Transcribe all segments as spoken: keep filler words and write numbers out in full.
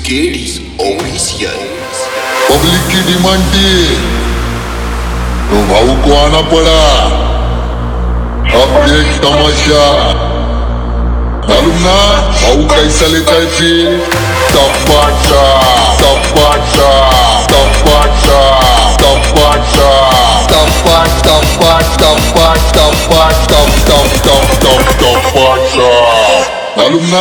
केडीज official. Public की demand थी तो भाऊ को आना पड़ा। अब देख तमाशा, मालूम ना भाऊ कैसा लेता है फिर। तपाचा तपाचा तपाचा तपाचा तपा तपा तपा तपा तप तप तप तप तपाचा, मालूम ना।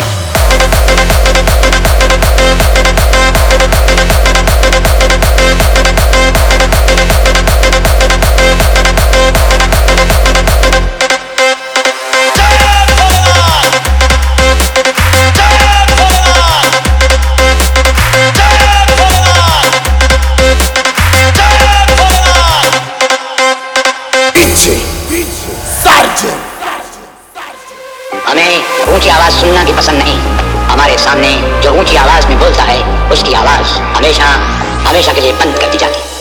हमें ऊंची आवाज सुनना भी पसंद नहीं। हमारे सामने जो ऊंची आवाज में बोलता है उसकी आवाज हमेशा हमेशा के लिए बंद कर दी जाती है।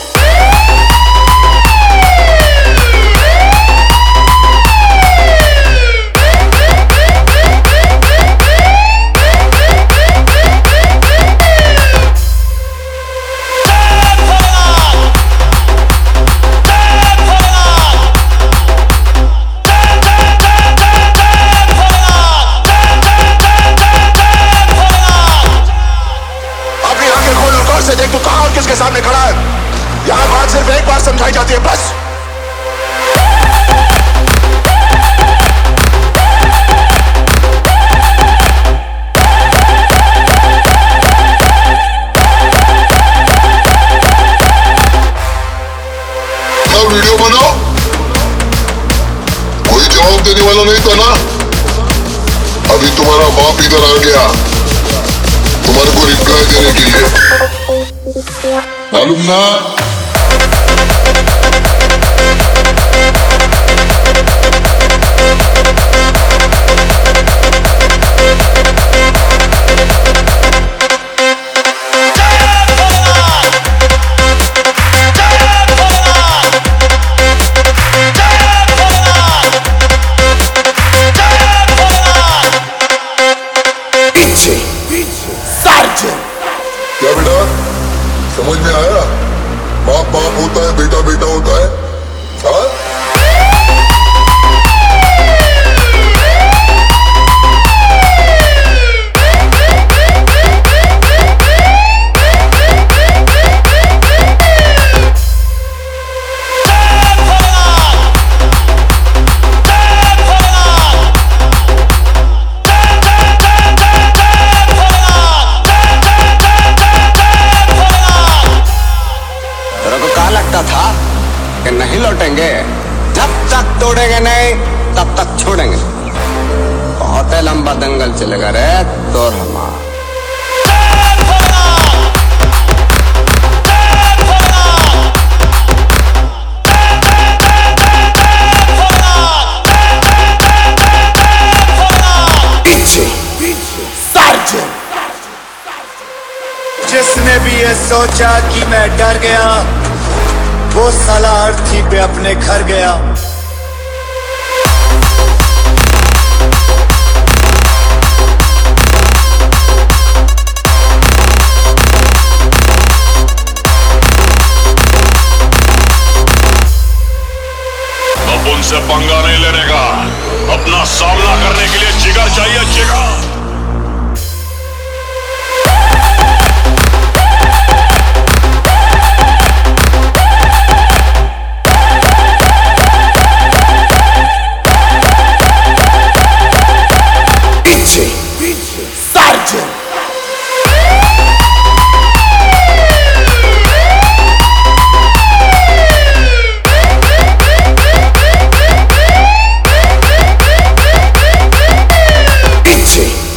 देख तू कहां और किसके सामने खड़ा है। यहां बात सिर्फ एक बार समझाई जाती है, बस। क्या वीडियो बनाओ, कोई जवाब देने वाला नहीं था ना। अभी तुम्हारा बाप इधर आ गया तुम्हारे को रिप्लाई देने के लिए, मालूम ना। क्या बेटा समझ में आया? बाप बाप होता है, बेटा बेटा होता है। हाँ? था कि नहीं लौटेंगे, जब तक तोड़ेंगे नहीं तब तक छोड़ेंगे। बहुत लंबा दंगल चलेगा रे तो हमारा। जिसने भी ये सोचा कि मैं डर गया वो साला अर्थी पे अपने घर गया। अब उनसे पंगा नहीं लेने का, अपना सामना करने के लिए जिगर चाहिए, जिगर। पीछे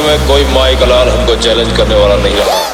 में कोई माई का लाल हमको चैलेंज करने वाला नहीं रहा।